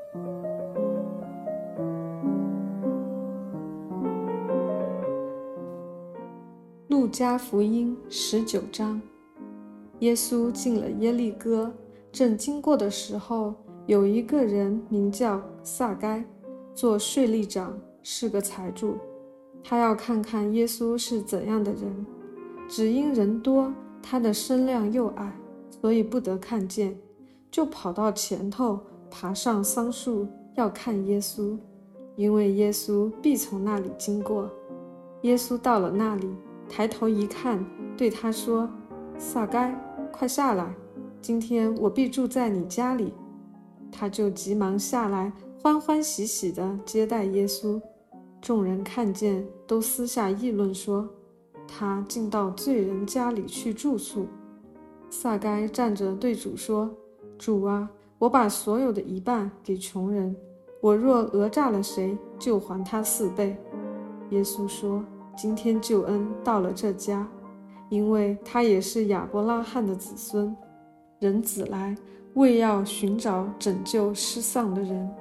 路加福音19章。耶稣进了耶利哥，正经过的时候，有一个人名叫撒该，做税吏长，是个财主。他要看看耶稣是怎样的人，只因人多，他的身量又矮，所以不得看见，就跑到前头，爬上桑树，要看耶稣，因为耶稣必从那里经过。耶稣到了那里，抬头一看，对他说：撒该，快下来，今天我必住在你家里。他就急忙下来，欢欢喜喜地接待耶稣。众人看见，都私下议论说，他竟到罪人家里去住宿。撒该站着对主说：主啊，我把所有的一半给穷人，我若讹诈了谁，就还他4倍。耶稣说：今天救恩到了这家，因为他也是亚伯拉罕的子孙。人子来，为要寻找拯救失丧的人。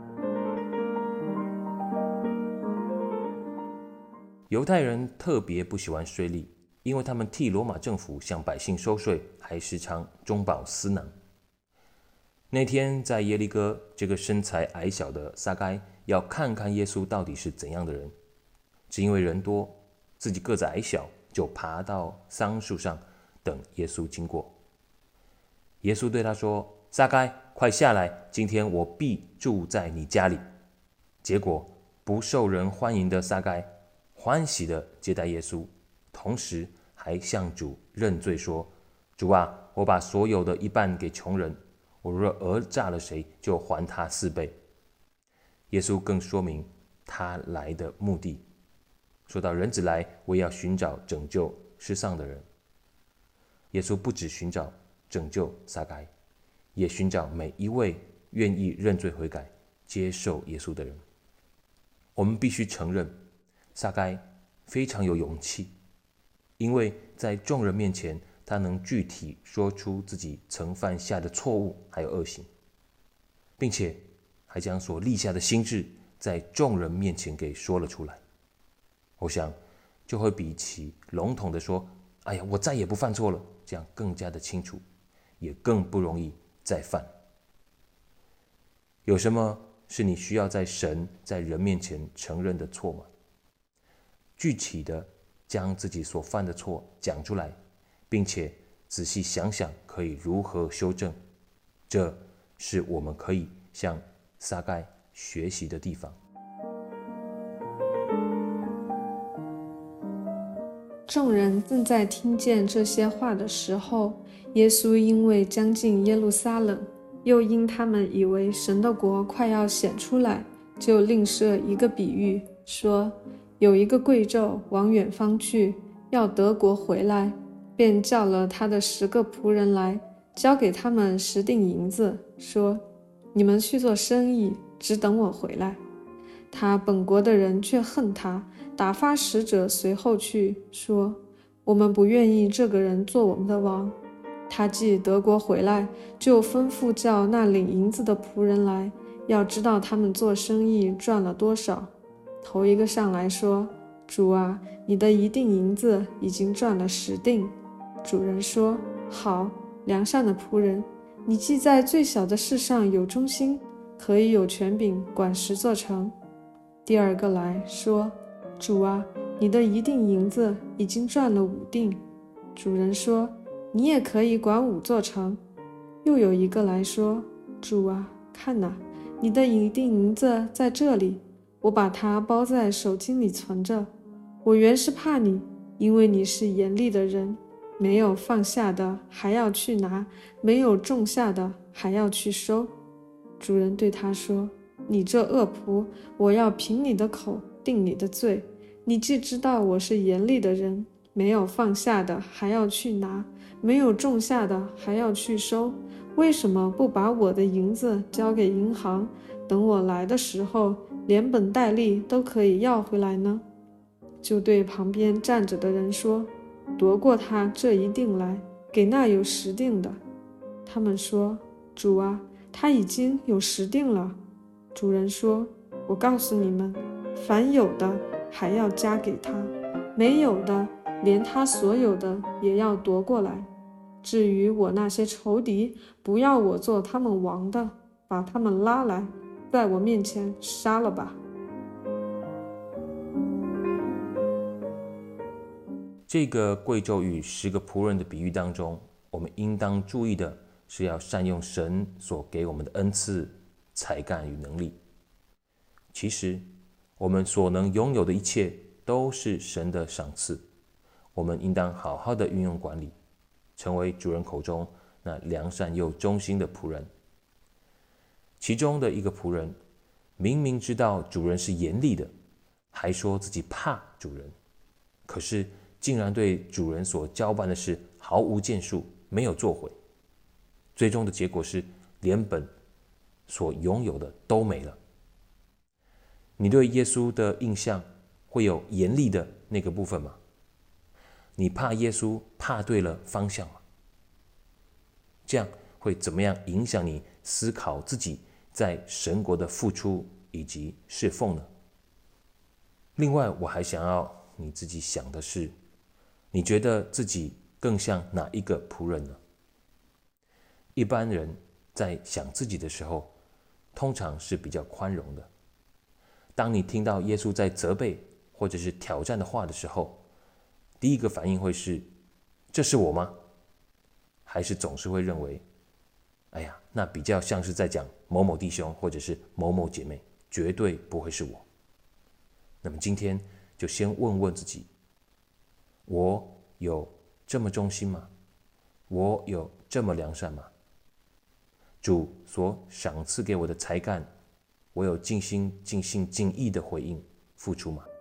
犹太人特别不喜欢税吏，因为他们替罗马政府向百姓收税，还时常中饱私囊。那天在耶利哥，这个身材矮小的撒该要看看耶稣到底是怎样的人，只因为人多，自己个子矮小，就爬到桑树上等耶稣经过。耶稣对他说：撒该，快下来，今天我必住在你家里。结果不受人欢迎的撒该欢喜地接待耶稣，同时还向主认罪说：主啊，我把所有的一半给穷人，我若讹诈了谁，就还他4倍。耶稣更说明他来的目的，说到人子来，为要寻找拯救失丧的人。耶稣不只寻找拯救撒该，也寻找每一位愿意认罪悔改、接受耶稣的人。我们必须承认，撒该非常有勇气，因为在众人面前，他能具体说出自己曾犯下的错误还有恶行，并且还将所立下的心志在众人面前给说了出来。我想就会比起笼统的说哎呀，我再也不犯错了，这样更加的清楚，也更不容易再犯。有什么是你需要在神在人面前承认的错吗？具体的将自己所犯的错讲出来，并且仔细想想可以如何修正，这是我们可以向撒该学习的地方。 众人正在听见这些话的时候，耶稣因为将近耶路撒冷，又因他们以为神的国快要显出来，就另设一个比喻，说有一个贵胄往远方去，要得国回来，便叫了他的10个仆人来，交给他们10锭银子，说你们去做生意，只等我回来。他本国的人却恨他，打发使者随后去，说我们不愿意这个人做我们的王。他既得国回来，就吩咐叫那领银子的仆人来，要知道他们做生意赚了多少。头一个上来说，主啊，你的1锭银子已经赚了10锭。主人说，好，良善的仆人，你既在最小的事上有忠心，可以有权柄管10座城。第二个来说，主啊，你的1锭银子已经赚了5锭。主人说，你也可以管5座城。又有一个来说，主啊，看哪，你的1锭银子在这里，我把它包在手巾里存着。我原是怕你，因为你是严厉的人，没有放下的还要去拿，没有种下的还要去收。主人对他说，你这恶仆，我要凭你的口定你的罪。你既知道我是严厉的人，没有放下的还要去拿，没有种下的还要去收，为什么不把我的银子交给银行，等我来的时候连本带利都可以要回来呢？就对旁边站着的人说，夺过他这1锭来，给那有10锭的。他们说，主啊，他已经有10锭了。 主人说：“我告诉你们，凡有的还要加给他，没有的，连他所有的也要夺过来。至于我那些仇敌，不要我做他们王的，把他们拉来，在我面前杀了吧。” 这个贵胄与10个仆人的比喻当中，我们应当注意的是要善用神所给我们的恩赐、才干与能力。其实，我们所能拥有的一切都是神的赏赐，我们应当好好的运用管理，成为主人口中那良善又忠心的仆人。其中的一个仆人，明明知道主人是严厉的，还说自己怕主人，可是竟然对主人所交办的事毫无建树，没有做回。最终的结果是，连本所拥有的都没了。你对耶稣的印象会有严厉的那个部分吗？你怕耶稣怕对了方向吗？这样会怎么样影响你思考自己在神国的付出以及侍奉呢？另外，我还想要你自己想的是，你觉得自己更像哪一个仆人呢？一般人在想自己的时候，通常是比较宽容的。当你听到耶稣在责备或者是挑战的话的时候，第一个反应会是：这是我吗？还是总是会认为，哎呀，那比较像是在讲某某弟兄或者是某某姐妹，绝对不会是我。那么今天就先问问自己，我有这么忠心吗？我有这么良善吗？主所赏赐给我的才干，我有尽心尽性尽意的回应付出吗？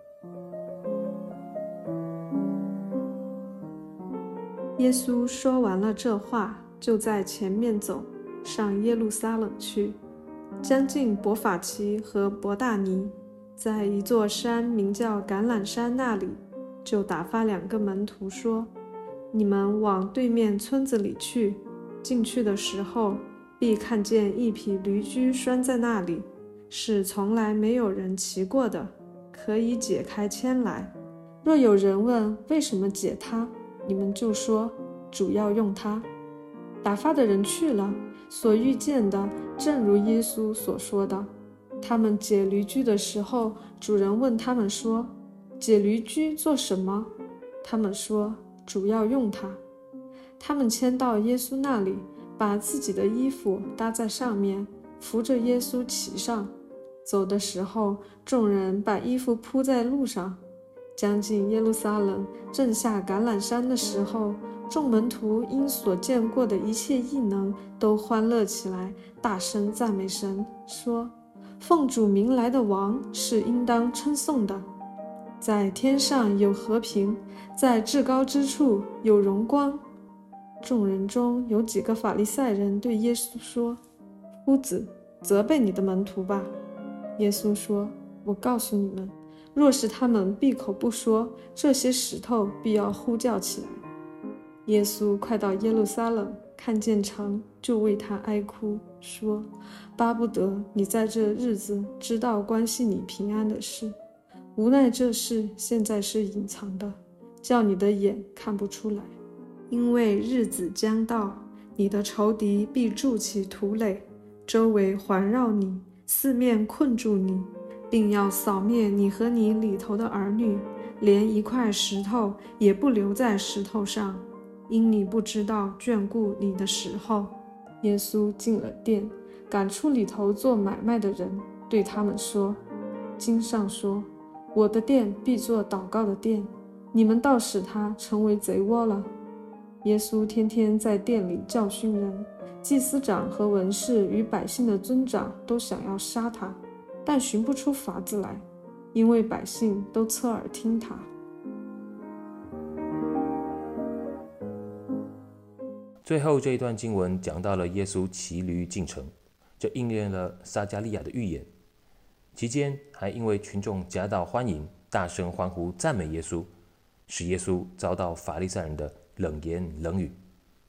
耶稣说完了这话，就在前面走，上耶路撒冷去。将近伯法其和伯大尼，在一座山名叫橄榄山那里，就打发2个门徒说：“你们往对面村子里去，进去的时候，必看见一匹驴驹拴在那里，是从来没有人骑过的，可以解开牵来。若有人问为什么解它，你们就说，主要用它。”打发的人去了，所遇见的正如耶稣所说的。他们解驴驹的时候，主人问他们说：“解驴驹做什么？”他们说：“主要用它。”他们牵到耶稣那里，把自己的衣服搭在上面，扶着耶稣骑上。走的时候，众人把衣服铺在路上。将近耶路撒冷，正下橄榄山的时候，众门徒因所见过的一切异能，都欢乐起来，大声赞美神，说：“奉主名来的王是应当称颂的，在天上有和平，在至高之处有荣光。”众人中有几个法利赛人对耶稣说：“夫子，责备你的门徒吧。”耶稣说：“我告诉你们，若是他们闭口不说，这些石头必要呼叫起来。”耶稣快到耶路撒冷，看见城，就为他哀哭，说：“巴不得你在这日子知道关系你平安的事，无奈这事现在是隐藏的，叫你的眼看不出来。因为日子将到，你的仇敌必筑起土垒，周围环绕你，四面困住你，并要扫灭你和你里头的儿女，连一块石头也不留在石头上，因你不知道眷顾你的时候。”耶稣进了殿，赶出里头做买卖的人，对他们说：“经上说，我的殿必作祷告的殿，你们倒使它成为贼窝了。”耶稣天天在殿里教训人，祭司长和文士与百姓的尊长都想要杀他，但寻不出法子来，因为百姓都侧耳听他。 最后这一段经文讲到了耶稣骑驴进城，这应验了撒迦利亚的预言。期间还因为群众夹道欢迎，大声欢呼赞美耶稣，使耶稣遭到法利赛人的冷言冷语。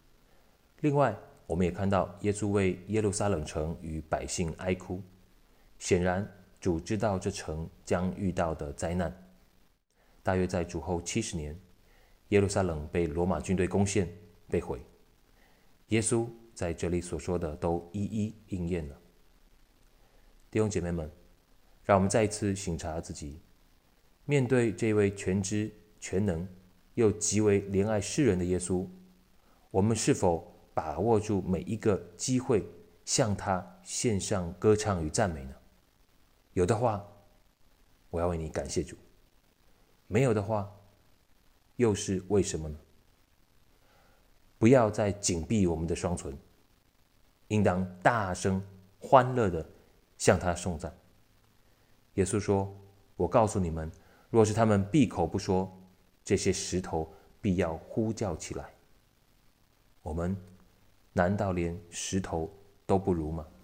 另外，我们也看到耶稣为耶路撒冷城与百姓哀哭， 显然，主知道这城将遇到的灾难。大约在主后70年，耶路撒冷被罗马军队攻陷，被毁。耶稣在这里所说的都一一应验了。弟兄姐妹们，让我们再一次省察自己，面对这位全知全能又极为怜爱世人的耶稣，我们是否把握住每一个机会向他献上歌唱与赞美呢？有的话，我要为你感谢主；没有的话，又是为什么呢？不要再紧闭我们的双唇，应当大声欢乐地向他颂赞。耶稣说，我告诉你们，若是他们闭口不说，这些石头必要呼叫起来。我们难道连石头都不如吗？